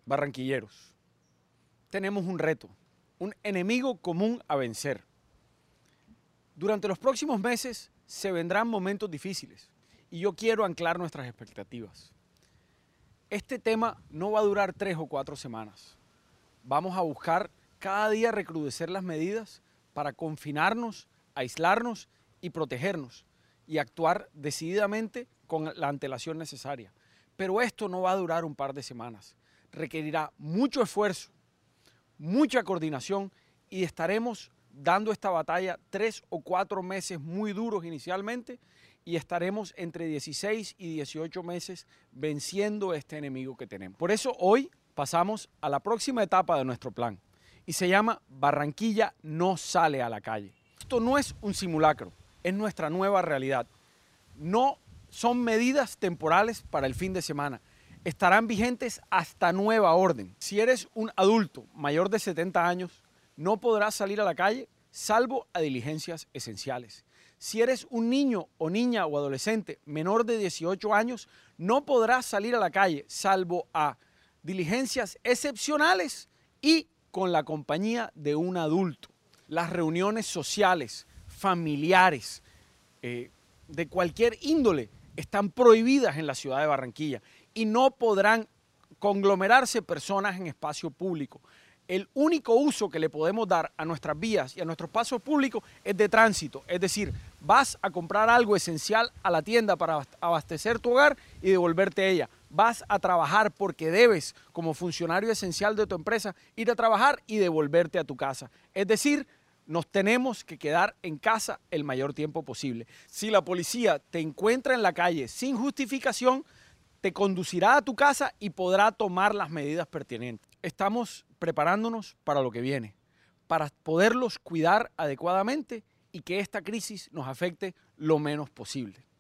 Barranquilleros, tenemos un reto, un enemigo común a vencer. Durante los próximos meses se vendrán momentos difíciles y yo quiero anclar nuestras expectativas. Este tema no va a durar 3 o 4 semanas. Vamos a buscar cada día recrudecer las medidas para confinarnos, aislarnos y protegernos y actuar decididamente con la antelación necesaria. Pero esto no va a durar un par de semanas. Requerirá mucho esfuerzo, mucha coordinación y estaremos dando esta batalla 3 o 4 meses muy duros inicialmente y estaremos entre 16 y 18 meses venciendo este enemigo que tenemos. Por eso hoy pasamos a la próxima etapa de nuestro plan y se llama Barranquilla no sale a la calle. Esto no es un simulacro, es nuestra nueva realidad. No son medidas temporales para el fin de semana. Estarán vigentes hasta nueva orden. Si eres un adulto mayor de 70 años, no podrás salir a la calle salvo a diligencias esenciales. Si eres un niño o niña o adolescente menor de 18 años, no podrás salir a la calle salvo a diligencias excepcionales y con la compañía de un adulto. Las reuniones sociales, familiares, de cualquier índole están prohibidas en la ciudad de Barranquilla y no podrán conglomerarse personas en espacio público. El único uso que le podemos dar a nuestras vías y a nuestros pasos públicos es de tránsito, es decir, vas a comprar algo esencial a la tienda para abastecer tu hogar y devolverte a ella. Vas a trabajar porque debes, como funcionario esencial de tu empresa, ir a trabajar y devolverte a tu casa. Es decir, nos tenemos que quedar en casa el mayor tiempo posible. Si la policía te encuentra en la calle sin justificación, te conducirá a tu casa y podrá tomar las medidas pertinentes. Estamos preparándonos para lo que viene, para poderlos cuidar adecuadamente y que esta crisis nos afecte lo menos posible.